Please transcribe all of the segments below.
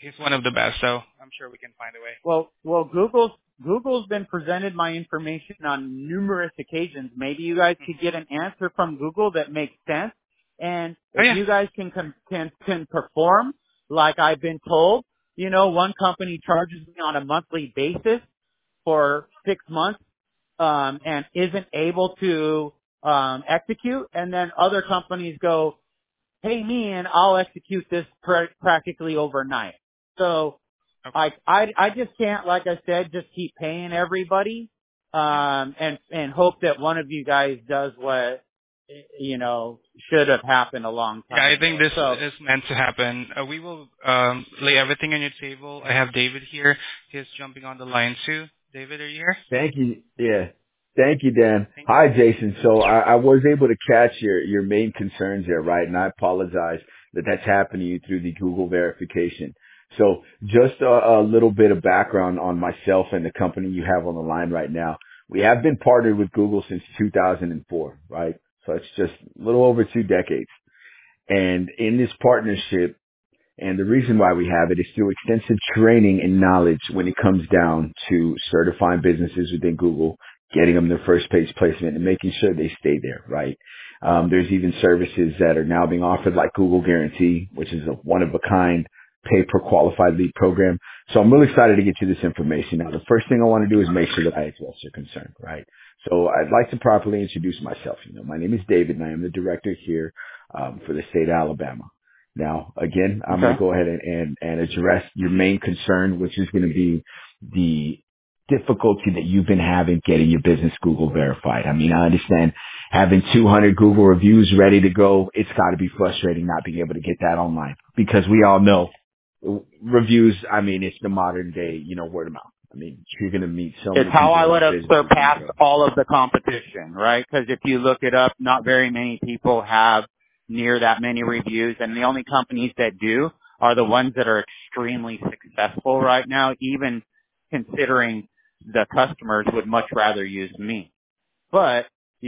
He's one of the best, so I'm sure we can find a way. Well, Google's been presented my information on numerous occasions. Maybe you guys could get an answer from Google that makes sense. And if you guys can perform like I've been told, one company charges me on a monthly basis for 6 months, and isn't able to, execute. And then other companies go, pay me and I'll execute this practically overnight. So I just can't, like I said, just keep paying everybody, and hope that one of you guys does what, should have happened a long time I think ago. this is meant to happen. We will lay everything on your table. I have David here. He's jumping on the line too. David, are you here? Thank you. Yeah. Thank you, Dan. Hi, Jason. So I was able to catch your main concerns there, right? And I apologize that that's happened to you through the Google verification. So just a little bit of background on myself and the company you have on the line right now. We have been partnered with Google since 2004, right? So it's just a little over 2 decades. And in this partnership, and the reason why we have it is through extensive training and knowledge when it comes down to certifying businesses within Google, getting them their first page placement and making sure they stay there, right? There's even services that are now being offered like Google Guarantee, which is a one-of-a-kind pay-per-qualified lead program. So I'm really excited to get you this information. Now, the first thing I want to do is make sure that I address your concern, right? So I'd like to properly introduce myself. My name is David, and I am the director here for the state of Alabama. Now, again, I'm going to go ahead and address your main concern, which is going to be the difficulty that you've been having getting your business Google verified. I mean, I understand having 200 Google reviews ready to go. It's got to be frustrating not being able to get that online because we all know reviews. I mean, it's the modern day, word of mouth. I mean, you're going to meet so many people. It's how I would have surpassed all of the competition, right? Because if you look it up, not very many people have near that many reviews, and the only companies that do are the ones that are extremely successful right now, even considering the customers would much rather use me. But,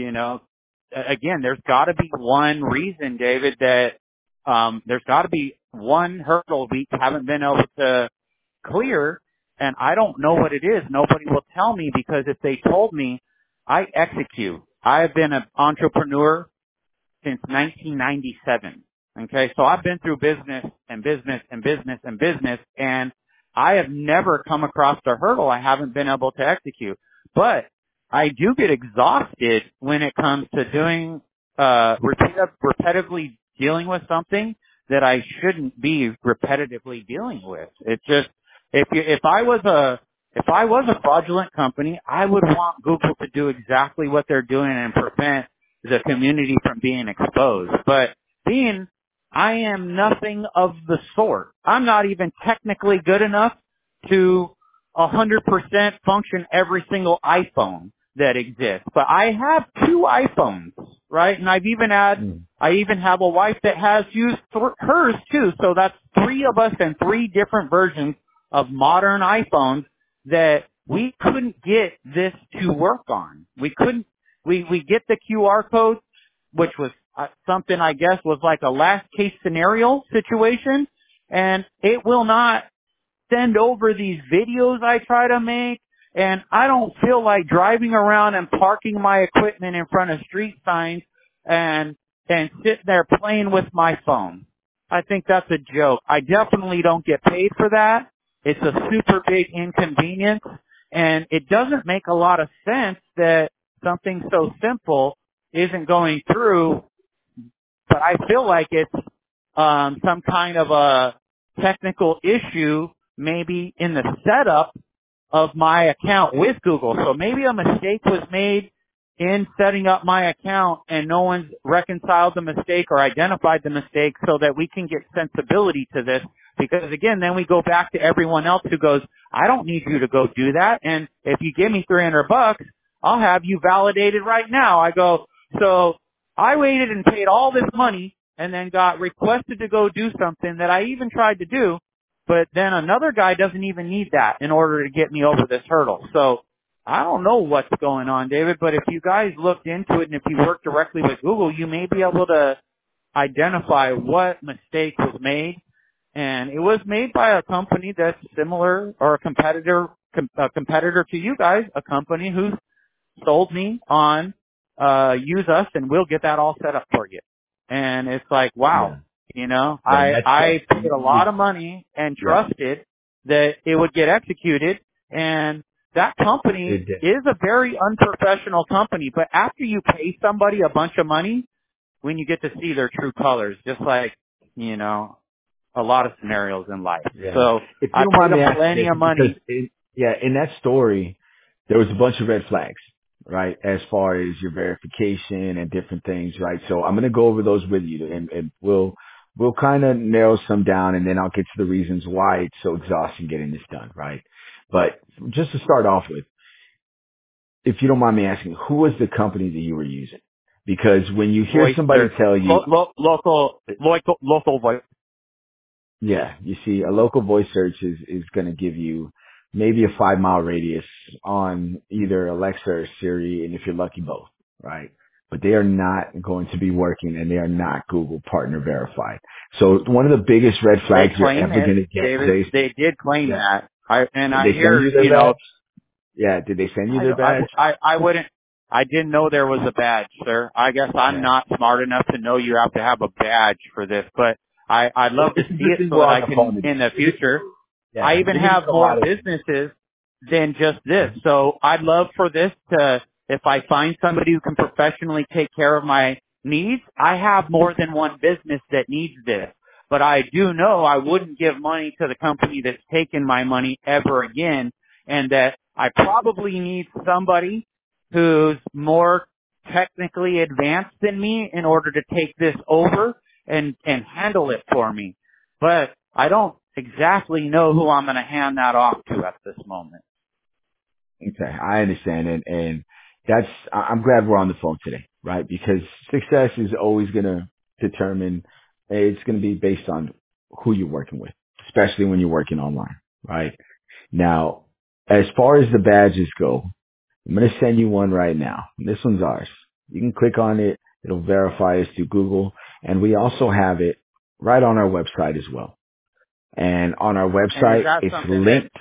again, there's got to be one reason, David, that there's got to be one hurdle we haven't been able to clear, and I don't know what it is. Nobody will tell me, because if they told me, I execute. I've been an entrepreneur since 1997. Okay, so I've been through business and business and business and business, and I have never come across a hurdle I haven't been able to execute. But I do get exhausted when it comes to doing repetitively dealing with something that I shouldn't be repetitively dealing with. It's just if I was a fraudulent company, I would want Google to do exactly what they're doing and prevent the community from being exposed. But I am nothing of the sort. I'm not even technically good enough to 100% function every single iPhone that exists. But I have 2 iPhones, right? And I even have a wife that has used hers too. So that's 3 of us and 3 different versions of modern iPhones that we couldn't get this to work on. We couldn't. We get the QR code, which was something I guess was like a last case scenario situation, and it will not send over these videos I try to make, and I don't feel like driving around and parking my equipment in front of street signs and sit there playing with my phone. I think that's a joke. I definitely don't get paid for that. It's a super big inconvenience, and it doesn't make a lot of sense that something so simple isn't going through, but I feel like it's some kind of a technical issue maybe in the setup of my account with Google. So maybe a mistake was made in setting up my account and no one's reconciled the mistake or identified the mistake so that we can get sensibility to this. Because again, then we go back to everyone else who goes, I don't need you to go do that. And if you give me $300, I'll have you validated right now. I go, so I waited and paid all this money and then got requested to go do something that I even tried to do, but then another guy doesn't even need that in order to get me over this hurdle. So I don't know what's going on, David, but if you guys looked into it and if you work directly with Google, you may be able to identify what mistake was made and it was made by a company that's similar or a competitor to you guys, a company who sold me on use us and we'll get that all set up for you. And it's like, wow, I paid a lot of money and trusted that it would get executed, and that company is a very unprofessional company. But after you pay somebody a bunch of money, when you get to see their true colors, just like, a lot of scenarios in life. Yeah. So if you I don't mind paid me them plenty of money. In that story, there was a bunch of red flags, right? As far as your verification and different things, right? So I'm going to go over those with you, and we'll kind of narrow some down, and then I'll get to the reasons why it's so exhausting getting this done, right? But just to start off with, if you don't mind me asking, who was the company that you were using? Because when you hear somebody tell you local voice. Yeah, you see, a local voice search is going to give you maybe a 5-mile radius on either Alexa or Siri, and if you're lucky, both, right? But they are not going to be working, and they are not Google partner verified. So one of the biggest red flags you're ever going to get, David, they did claim that. Did they send you their badge? Yeah, did they send you their badge? I didn't know there was a badge, sir. I guess I'm not smart enough to know you have to have a badge for this, but I'd love to see it so that I can, in the future. Yeah, I even have more businesses than just this. So I'd love for this to, if I find somebody who can professionally take care of my needs, I have more than one business that needs this. But I do know I wouldn't give money to the company that's taken my money ever again, and that I probably need somebody who's more technically advanced than me in order to take this over and handle it for me. But I don't exactly know who I'm going to hand that off to at this moment. Okay, I understand, and I'm glad we're on the phone today, right? Because success is always going to determine, it's going to be based on who you're working with, especially when you're working online, right? Now, as far as the badges go, I'm going to send you one right now. This one's ours. You can click on it. It'll verify us through Google. And we also have it right on our website as well. And on our website, it's linked.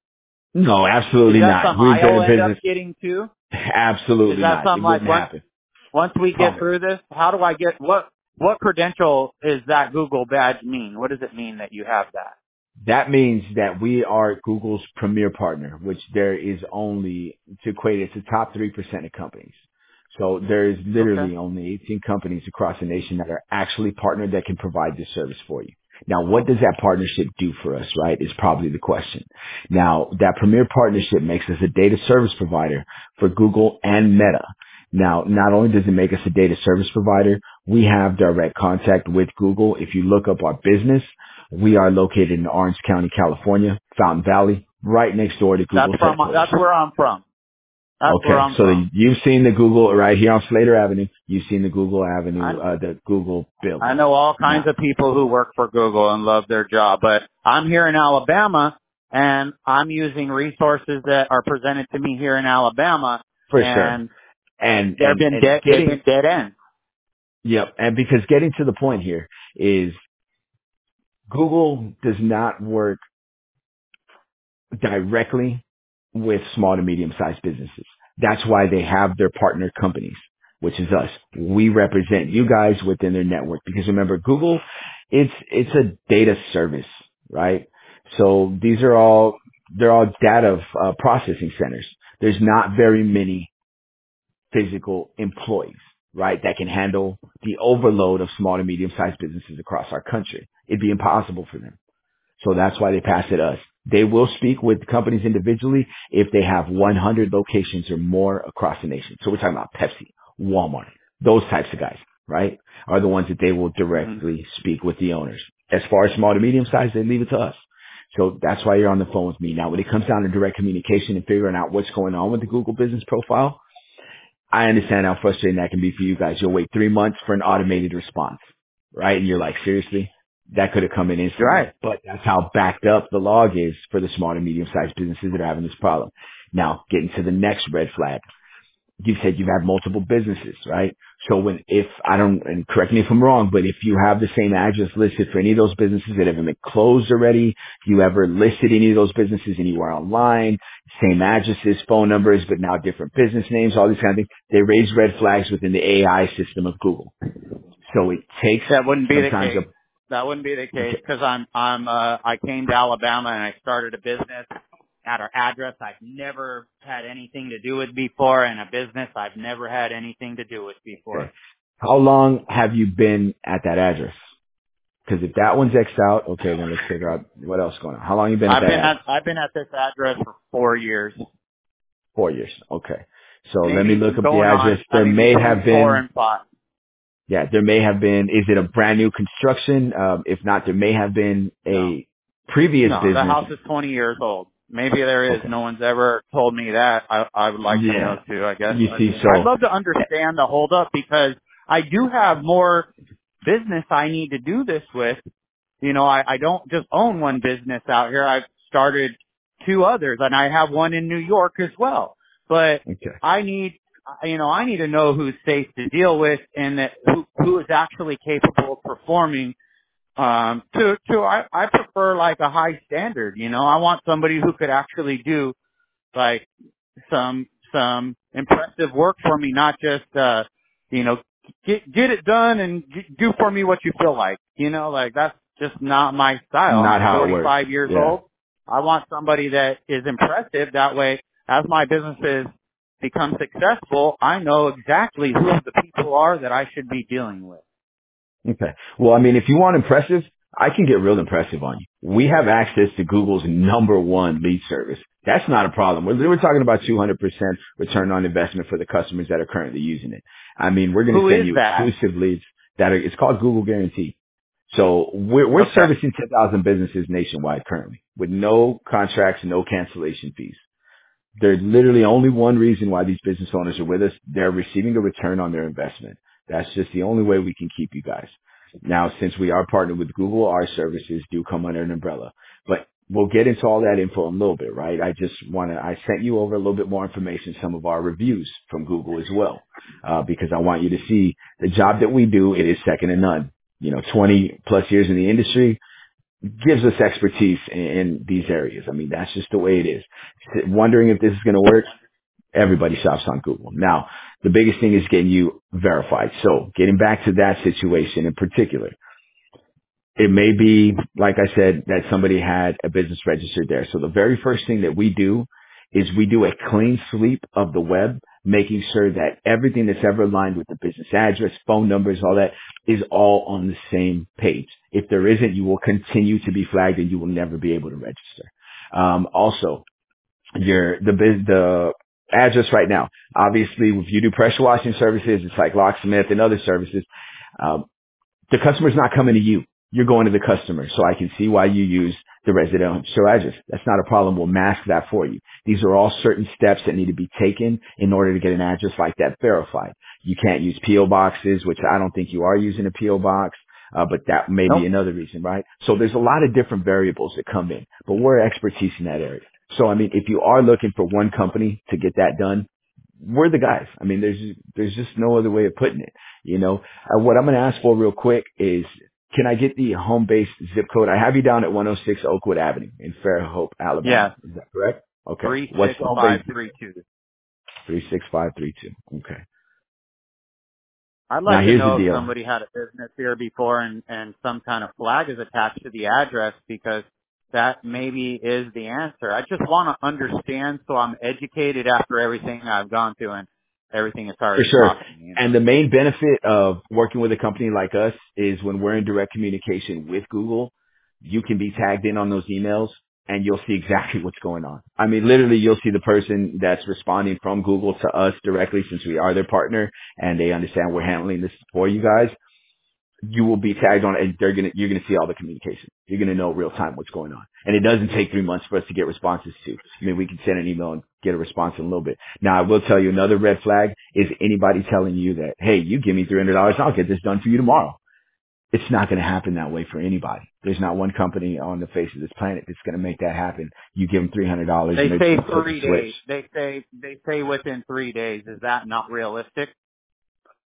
No, absolutely not. Is that something I'll end up getting too? Absolutely not. Is that something like once we get through this, how do I get, what credential is that Google badge mean? What does it mean that you have that? That means that we are Google's premier partner, which there is only, to equate it to top 3% of companies. So there is literally only 18 companies across the nation that are actually partnered that can provide this service for you. Now, what does that partnership do for us, right, is probably the question. Now, that premier partnership makes us a data service provider for Google and Meta. Now, not only does it make us a data service provider, we have direct contact with Google. If you look up our business, we are located in Orange County, California, Fountain Valley, right next door to Google. That's where I'm from. You've seen the Google right here on Slater Avenue. You've seen the Google Avenue, the Google building. I know all kinds of people who work for Google and love their job, but I'm here in Alabama and I'm using resources that are presented to me here in Alabama. For sure. And they've been dead ends. Yep. And because getting to the point here is Google does not work directly with small to medium-sized businesses. That's why they have their partner companies, which is us. We represent you guys within their network because remember, Google, it's a data service, right? So they're all data processing centers. There's not very many physical employees, right, that can handle the overload of small to medium-sized businesses across our country. It'd be impossible for them. So that's why they pass it us. They will speak with companies individually if they have 100 locations or more across the nation. So we're talking about Pepsi, Walmart, those types of guys, right, are the ones that they will directly speak with the owners. As far as small to medium size, they leave it to us. So that's why you're on the phone with me. Now, when it comes down to direct communication and figuring out what's going on with the Google business profile, I understand how frustrating that can be for you guys. You'll wait 3 months for an automated response, right? And you're like, seriously? That could have come in instantly. Right. But that's how backed up the log is for the small to medium-sized businesses that are having this problem. Now, getting to the next red flag. You said you've had multiple businesses, right? So and correct me if I'm wrong, but if you have the same address listed for any of those businesses that have been closed already, if you ever listed any of those businesses anywhere online, same addresses, phone numbers, but now different business names, all these kind of things, they raise red flags within the AI system of Google. So it takes That wouldn't be the sometimes case. That wouldn't be the case because I came to Alabama and I started a business at our address I've never had anything to do with before, and a business I've never had anything to do with before. Okay. How long have you been at that address? Because if that one's X'd out, okay, then let's figure out what else is going on. How long have you been at that address? I've been at this address for 4 years. 4 years. Okay. So Maybe let me look up the going address. on, There maybe may between have 4 been, and 5. yeah, there may have been, is it a brand new construction? If not, there may have been a previous No, business. the house is 20 years old. Maybe there is. Okay. No one's ever told me that. I would like to know too, I guess. You see, so I'd love to understand the holdup because I do have more business I need to do this with. You know, I don't just own one business out here. I've started 2 others and I have one in New York as well. But okay. I need to know who's safe to deal with and that who is actually capable of performing. I prefer like a high standard, you know. I want somebody who could actually do like some impressive work for me, not just you know, get it done and do for me what you feel like. You know, like that's just not my style. Not I'm how it 45 works. years Yeah. old. I want somebody that is impressive. That way, as my businesses become successful, I know exactly who the people are that I should be dealing with. Okay. Well, I mean, if you want impressive, I can get real impressive on you. We have access to Google's #1 lead service. That's not a problem. We're talking about 200% return on investment for the customers that are currently using it. I mean, we're going to send you exclusive leads it's called Google Guarantee. So we're servicing 10,000 businesses nationwide currently with no contracts, no cancellation fees. There's literally only one reason why these business owners are with us. They're receiving a return on their investment. That's just the only way we can keep you guys. Now, since we are partnered with Google, our services do come under an umbrella. But we'll get into all that info in a little bit, right? I sent you over a little bit more information, some of our reviews from Google as well, because I want you to see the job that we do. It is second to none. 20 plus years in the industry gives us expertise in these areas. I mean, that's just the way it is. Wondering if this is going to work, everybody shops on Google. Now, the biggest thing is getting you verified. So getting back to that situation in particular, it may be, like I said, that somebody had a business registered there. So the very first thing that we do is we do a clean sweep of the web, making sure that everything that's ever aligned with the business address, phone numbers, all that is all on the same page. If there isn't, you will continue to be flagged and you will never be able to register. Also, the address right now, obviously, if you do pressure washing services, it's like locksmith and other services. The customer's not coming to you. You're going to the customer. So I can see why you use the residential address. That's not a problem. We'll mask that for you. These are all certain steps that need to be taken in order to get an address like that verified. You can't use P.O. boxes, which I don't think you are using a P.O. box. But that may be another reason, right? So there's a lot of different variables that come in, but we're expertise in that area. So, I mean, if you are looking for one company to get that done, we're the guys. I mean, there's just no other way of putting it. What I'm going to ask for real quick is, can I get the home base zip code? I have you down at 106 Oakwood Avenue in Fairhope, Alabama. Yeah. Is that correct? Okay. 36532. 36532. Okay. I'd Now like to here's know the if deal. somebody had a business here before and some kind of flag is attached to the address, because that maybe is the answer. I just want to understand so I'm educated after everything I've gone through and everything is already For sure. taught me. And the main benefit of working with a company like us is when we're in direct communication with Google, you can be tagged in on those emails and you'll see exactly what's going on. I mean, literally you'll see the person that's responding from Google to us directly, since we are their partner and they understand we're handling this for you guys. You will be tagged on and you're going to see all the communication. You're going to know real time what's going on. And it doesn't take 3 months for us to get responses to. I mean, we can send an email and get a response in a little bit. Now, I will tell you another red flag is anybody telling you that, hey, you give me $300, I'll get this done for you tomorrow. It's not going to happen that way for anybody. There's not one company on the face of this planet that's going to make that happen. You give them $300. They and say just flip 3 a switch. days. They say within 3 days. Is that not realistic?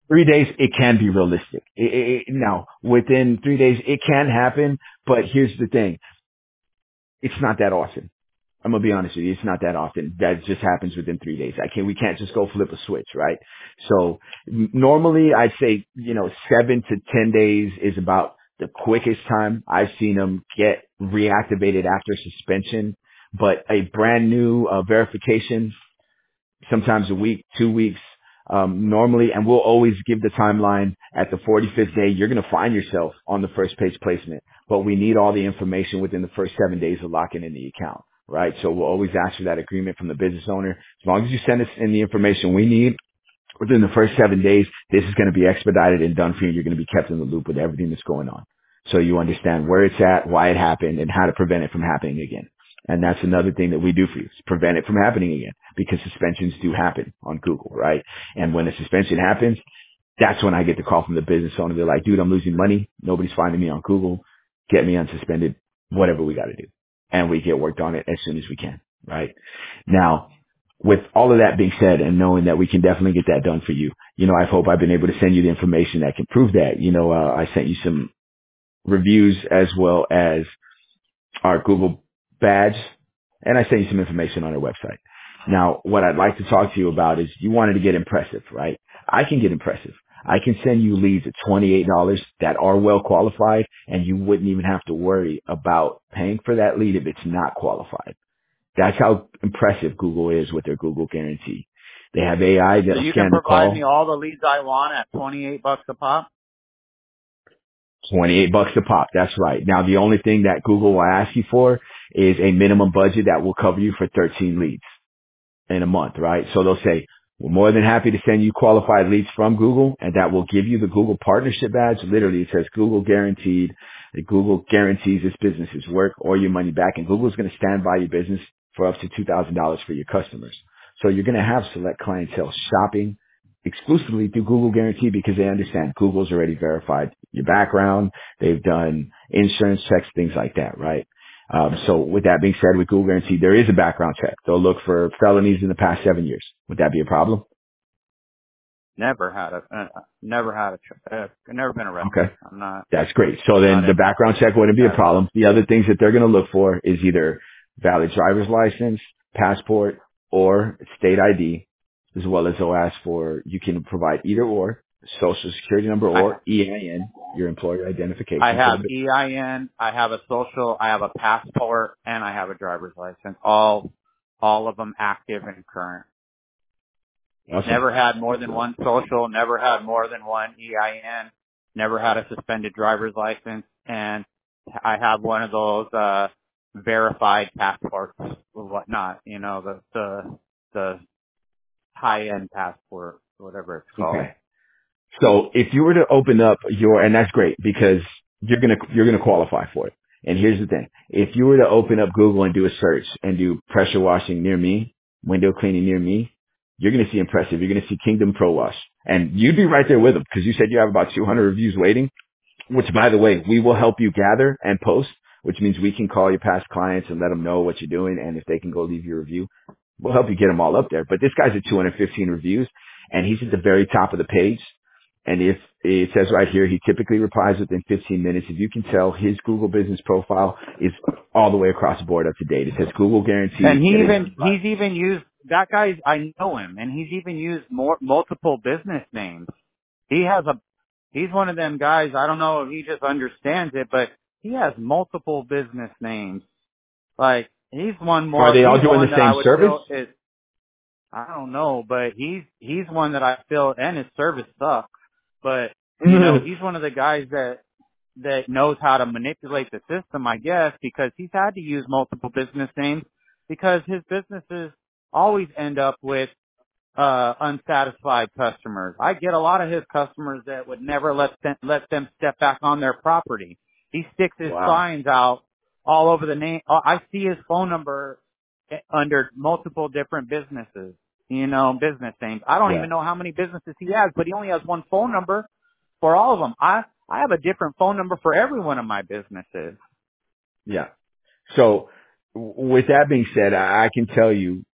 3 days, it can be realistic. Now, within 3 days, it can happen, but here's the thing. It's not that often. I'm going to be honest with you. It's not that often. That just happens within 3 days. We can't just go flip a switch, right? So normally I'd say, 7 to 10 days is about the quickest time I've seen them get reactivated after suspension. But a brand new verification, sometimes a week, 2 weeks, normally, and we'll always give the timeline at the 45th day. You're going to find yourself on the first page placement, but we need all the information within the first 7 days of locking in the account, right? So we'll always ask for that agreement from the business owner. As long as you send us in the information we need within the first 7 days, this is going to be expedited and done for you. You're going to be kept in the loop with everything that's going on. So you understand where it's at, why it happened, and how to prevent it from happening again. And that's another thing that we do for you, is prevent it from happening again, because suspensions do happen on Google, right? And when a suspension happens, that's when I get the call from the business owner. They're like, dude, I'm losing money. Nobody's finding me on Google. Get me unsuspended, whatever we got to do. And we get worked on it as soon as we can, right? Now, with all of that being said, and knowing that we can definitely get that done for you, I hope I've been able to send you the information that can prove that. I sent you some reviews as well as our Google badge, and I sent you some information on our website. Now, what I'd like to talk to you about is you wanted to get impressive, right? I can get impressive. I can send you leads at $28 that are well qualified, and you wouldn't even have to worry about paying for that lead if it's not qualified. That's how impressive Google is with their Google guarantee. They have AI that'll So you scan can the provide call. me all the leads I want at $28 a pop? $28 a pop. That's right. Now, the only thing that Google will ask you for is a minimum budget that will cover you for 13 leads in a month, right? So they'll say, we're more than happy to send you qualified leads from Google, and that will give you the Google partnership badge. Literally, it says Google guaranteed. That Google guarantees this business's work or your money back, and Google's going to stand by your business for up to $2,000 for your customers. So you're going to have select clientele shopping exclusively through Google Guarantee, because they understand Google's already verified your background. They've done insurance checks, things like that, right? So with that being said, with Google Guarantee, there is a background check. They'll look for felonies in the past 7 years. Would that be a problem? Never been arrested. Okay. I'm not. That's great. So then the background check wouldn't be a problem. The other things that they're going to look for is either valid driver's license, passport, or state ID, as well as they'll ask for, you can provide either or, social security number or EIN, your employer identification. I have EIN, I have a social, I have a passport, and I have a driver's license. All of them active and current. Awesome. Never had more than one social, never had more than one EIN, never had a suspended driver's license, and I have one of those verified passports or whatnot, the high-end passport, whatever it's called. Okay. So if you were to open up and that's great, because you're gonna qualify for it. And here's the thing. If you were to open up Google and do a search and do pressure washing near me, window cleaning near me, you're going to see impressive. You're going to see Kingdom Pro Wash. And you'd be right there with them, because you said you have about 200 reviews waiting, which, by the way, we will help you gather and post, which means we can call your past clients and let them know what you're doing. And if they can go leave your review, we'll help you get them all up there. But this guy's at 215 reviews, and he's at the very top of the page. And if it says right here, he typically replies within 15 minutes. If you can tell, his Google business profile is all the way across the board up to date. It says Google guarantee. And he's even used, that guy, I know him, and he's even used multiple business names. He's one of them guys, I don't know if he just understands it, but he has multiple business names. Like, he's one more. Are they all doing the same service? I don't know, but he's one that I feel, and his service sucks. But, he's one of the guys that knows how to manipulate the system, I guess, because he's had to use multiple business names, because his businesses always end up with unsatisfied customers. I get a lot of his customers that would never let them step back on their property. He sticks his signs out all over the name. I see his phone number under multiple different businesses, business names. I don't even know how many businesses he has, but he only has one phone number for all of them. I have a different phone number for every one of my businesses. Yeah. So with that being said, I can tell you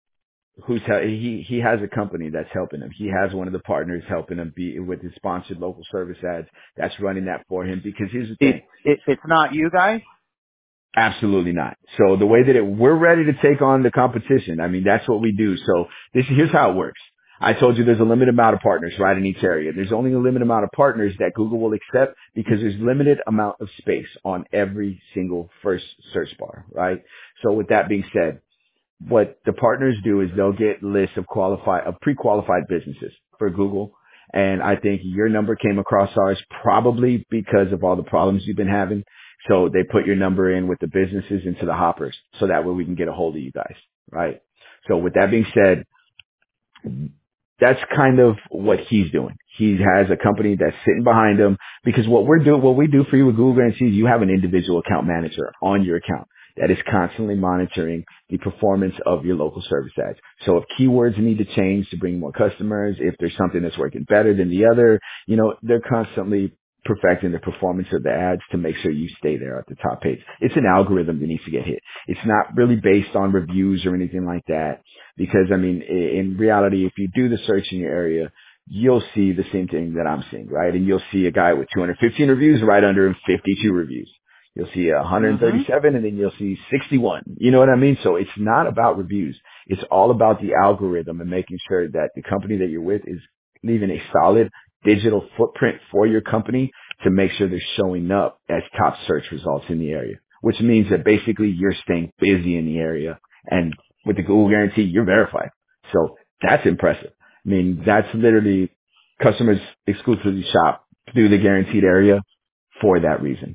he has a company that's helping him. He has one of the partners helping him be with his sponsored local service ads that's running that for him. Because here's the thing. It's not you guys? Absolutely not. So the way that we're ready to take on the competition. I mean, that's what we do. So here's how it works. I told you there's a limited amount of partners right in each area. There's only a limited amount of partners that Google will accept because there's limited amount of space on every single first search bar, right? So with that being said, what the partners do is they'll get lists of pre-qualified businesses for Google. And I think your number came across ours probably because of all the problems you've been having. So they put your number in with the businesses into the hoppers so that way we can get a hold of you guys, right? So with that being said, that's kind of what he's doing. He has a company that's sitting behind him because what we do for you with Google Guarantees, you have an individual account manager on your account that is constantly monitoring the performance of your local service ads. So if keywords need to change to bring more customers, if there's something that's working better than the other, they're constantly perfecting the performance of the ads to make sure you stay there at the top page. It's an algorithm that needs to get hit. It's not really based on reviews or anything like that. Because, I mean, in reality, if you do the search in your area, you'll see the same thing that I'm seeing, right? And you'll see a guy with 215 reviews, right under him, 52 reviews. You'll see 137 and then you'll see 61. You know what I mean? So it's not about reviews. It's all about the algorithm and making sure that the company that you're with is leaving a solid digital footprint for your company to make sure they're showing up as top search results in the area, which means that basically you're staying busy in the area. And with the Google Guarantee, you're verified. So that's impressive. I mean, that's literally customers exclusively shop through the guaranteed area for that reason.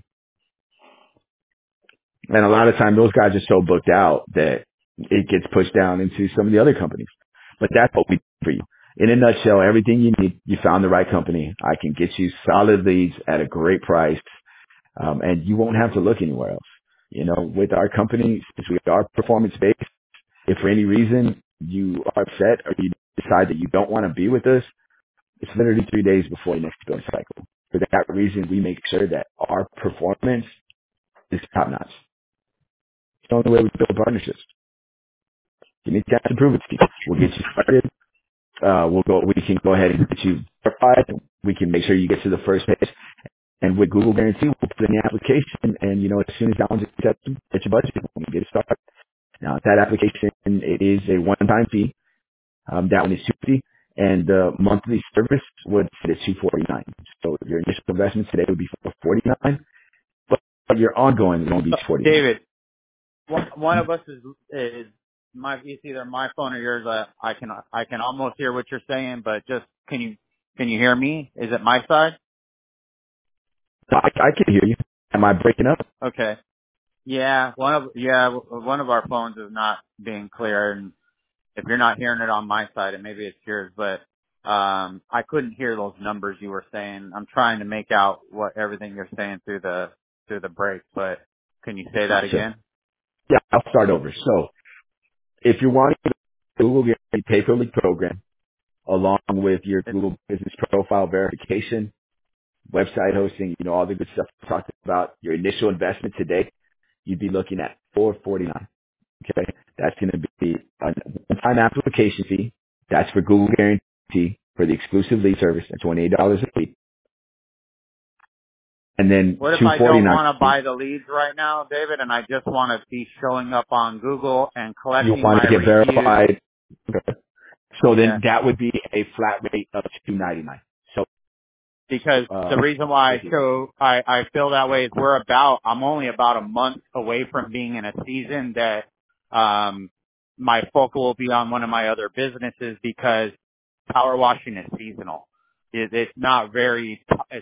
And a lot of time those guys are so booked out that it gets pushed down into some of the other companies. But that's what we do for you. In a nutshell, everything you need, you found the right company. I can get you solid leads at a great price, and you won't have to look anywhere else. With our company, since we are performance-based, if for any reason you are upset or you decide that you don't want to be with us, it's literally 3 days before your next billing cycle. For that reason, we make sure that our performance is top-notch. It's the only way we build partnerships. Give me a chance to prove it to you. We'll get you started. We can go ahead and get you verified. We can make sure you get to the first page. And with Google Guarantee, we'll put in the application. And, as soon as that one's accepted, get your budget and get it started. Now, that application, it is a one-time fee. That one is $250. And the monthly service would sit at $249. So your initial investment today would be $449. But your ongoing is going to be $49. David, one of us is it's either my phone or yours. I can almost hear what you're saying, but just can you hear me? Is it my side? I can hear you. Am I breaking up? Okay. Yeah, one of our phones is not being clear, and if you're not hearing it on my side, and maybe it's yours, but I couldn't hear those numbers you were saying. I'm trying to make out what everything you're saying through the break, but can you say that again? Yeah, I'll start over. So if you're wanting the Google Guarantee pay-per-lead program, along with your Google business profile verification, website hosting, all the good stuff we talked about, your initial investment today, you'd be looking at $449. Okay, that's going to be a one-time application fee. That's for Google Guarantee for the exclusive lead service at $28 a lead. And then what if I don't want to buy the leads right now, David, and I just want to be showing up on Google and collecting my reviews? You want to get verified. Okay. So then that would be a flat rate of $299. So because the reason why I feel that way is I'm only about a month away from being in a season that my focus will be on one of my other businesses because power washing is seasonal. It's not very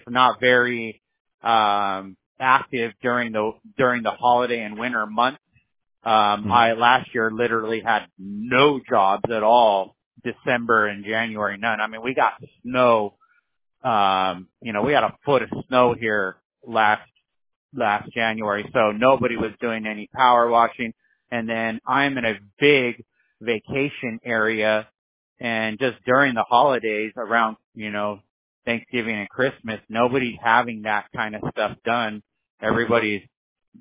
active during the holiday and winter months. I last year literally had no jobs at all, December and January, none. I mean, we got snow. We had a foot of snow here last January, so nobody was doing any power washing. And then I'm in a big vacation area, and just during the holidays around, Thanksgiving and Christmas, nobody's having that kind of stuff done. Everybody's,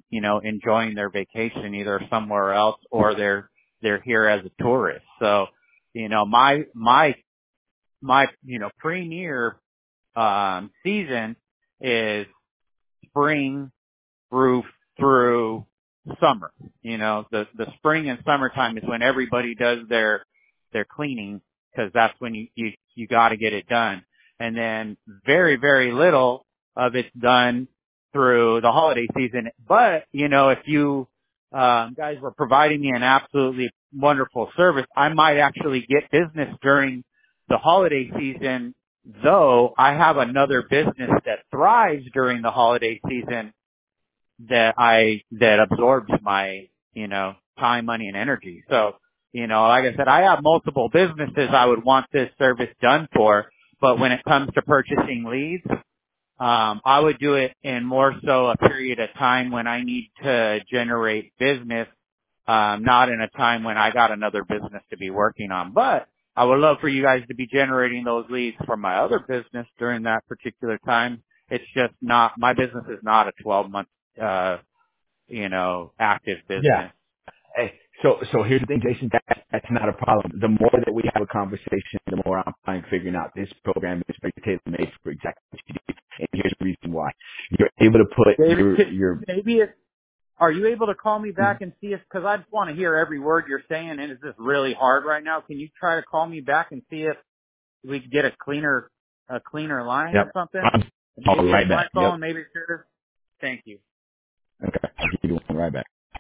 enjoying their vacation either somewhere else or they're here as a tourist. So You know, my premier, season is spring through summer. You know, the spring and summertime is when everybody does their cleaning, because that's when you got to get it done. And then very, very little of it's done through the holiday season. But, you know, if you guys were providing me an absolutely wonderful service, I might actually get business during the holiday season, though I have another business that thrives during the holiday season that absorbs my, you know, time, money, and energy. So, you know, like I said, I have multiple businesses I would want this service done for, but when it comes to purchasing leads, I would do it in more so a period of time when I need to generate business, not in a time when I got another business to be working on. But I would love for you guys to be generating those leads for my other business during that particular time. It's just not, my business is not a 12-month, you know, active business. Yeah. Hey, so here's the thing, Jason, that's not a problem. The more that we have a conversation, the more I'm figuring out this program is very tailor-made for exactly what you do. And here's the reason why. You're able to put David, your are you able to call me back and see if, because I just want to hear every word you're saying, and it's just really hard right now. Can you try to call me back and see if we could get a cleaner line or something? I'm calling right back. My phone, maybe sure. Thank you. Okay, I'll give you one right back.